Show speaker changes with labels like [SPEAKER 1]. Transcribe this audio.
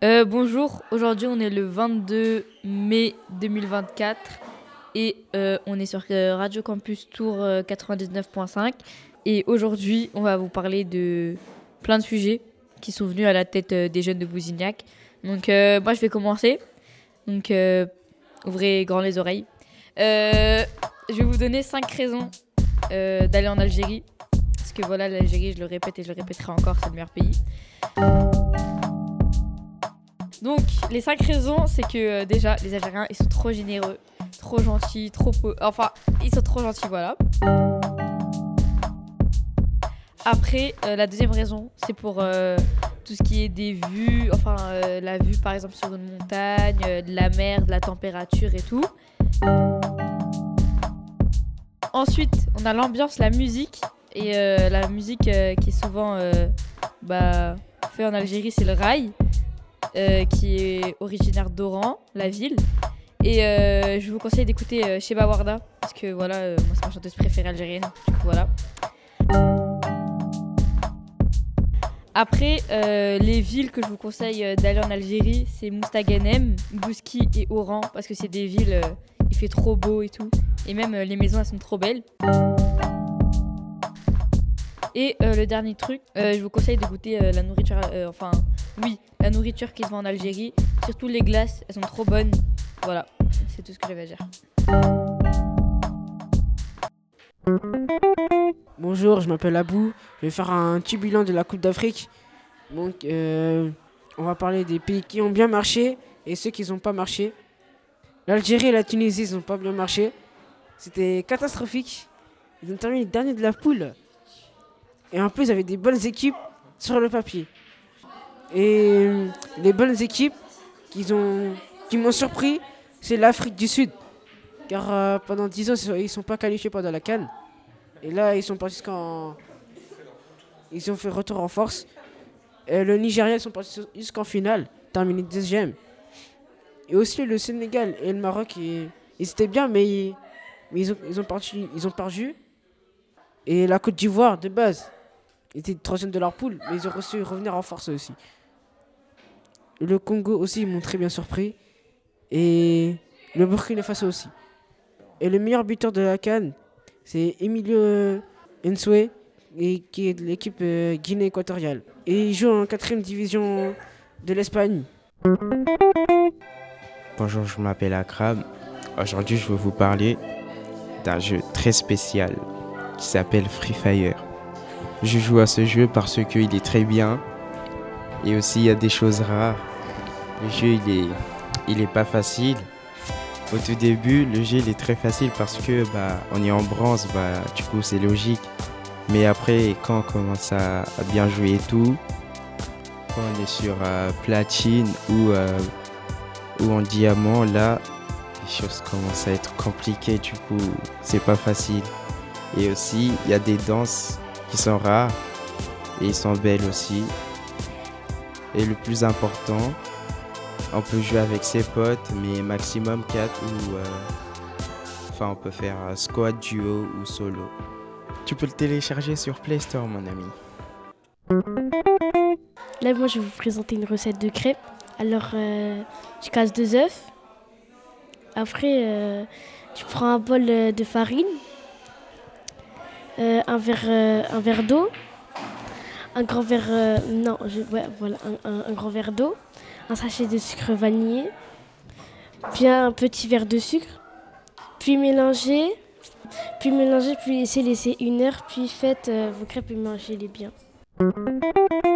[SPEAKER 1] Bonjour, aujourd'hui on est le 22 mai 2024 et on est sur Radio Campus Tours 99.5 et aujourd'hui on va vous parler de plein de sujets qui sont venus à la tête des jeunes de Bousignac. Donc moi je vais commencer, donc ouvrez grand les oreilles. Je vais vous donner 5 raisons d'aller en Algérie, parce que voilà, l'Algérie, je le répète et je le répéterai encore, c'est le meilleur pays. Donc, les 5 raisons, c'est que déjà, les Algériens, ils sont trop généreux, trop gentils, ils sont trop gentils, voilà. Après, la deuxième raison, c'est pour tout ce qui est des vues, la vue par exemple sur une montagne, de la mer, de la température et tout. Ensuite, on a l'ambiance, la musique. Et la musique qui est souvent faite en Algérie, c'est le raï. Qui est originaire d'Oran, la ville. Et je vous conseille d'écouter Cheba Warda, parce que voilà, moi c'est ma chanteuse préférée algérienne, du coup voilà. Après, les villes que je vous conseille d'aller en Algérie, c'est Moustaganem, Bouski et Oran, parce que c'est des villes, il fait trop beau et tout. Et même les maisons, elles sont trop belles. Et le dernier truc, je vous conseille de goûter la nourriture, la nourriture qui se vend en Algérie. Surtout les glaces, elles sont trop bonnes. Voilà, c'est tout ce que j'avais à dire.
[SPEAKER 2] Bonjour, je m'appelle Abou. Je vais faire un petit bilan de la Coupe d'Afrique. Donc, on va parler des pays qui ont bien marché et ceux qui n'ont pas marché. L'Algérie et la Tunisie, ils n'ont pas bien marché. C'était catastrophique. Ils ont terminé dernier de la poule. Et en plus, ils avaient des bonnes équipes sur le papier. Et les bonnes équipes qui m'ont surpris, c'est l'Afrique du Sud. Car pendant 10 ans, ils ne sont pas qualifiés pendant la CAN. Et là, ils sont partis ils ont fait retour en force. Et le Nigeria, ils sont partis jusqu'en finale, terminé deuxième. Et aussi le Sénégal et le Maroc, ils étaient bien, mais ils ont perdu. Et la Côte d'Ivoire, de base, était troisième de leur poule, mais ils ont reçu revenir en force aussi. Le Congo aussi, ils m'ont très bien surpris. Et le Burkina Faso aussi. Et le meilleur buteur de la CAN, c'est Emilio Nsoué, qui est de l'équipe Guinée équatoriale. Et il joue en 4e division de l'Espagne.
[SPEAKER 3] Bonjour, je m'appelle Akram. Aujourd'hui, je vais vous parler d'un jeu très spécial qui s'appelle Free Fire. Je joue à ce jeu parce qu'il est très bien et aussi il y a des choses rares. Le jeu, il est pas facile. Au tout début, le jeu il est très facile parce que on est en bronze, du coup c'est logique. Mais après, quand on commence à bien jouer et tout, quand on est sur platine ou en diamant, là, les choses commencent à être compliquées, du coup c'est pas facile. Et aussi, il y a des danses qui sont rares et ils sont belles aussi. Et le plus important, on peut jouer avec ses potes, mais maximum 4 ou on peut faire squad, duo ou solo. Tu peux le télécharger sur Play Store, mon ami.
[SPEAKER 4] Là, moi, je vais vous présenter une recette de crêpes. Alors, tu casses 2 œufs. Après, tu prends un bol de farine, un verre d'eau, un grand verre, un grand verre d'eau, un sachet de sucre vanillé, puis un petit verre de sucre, puis mélanger, puis laisser 1 heure, puis faites vos crêpes et mangez-les bien.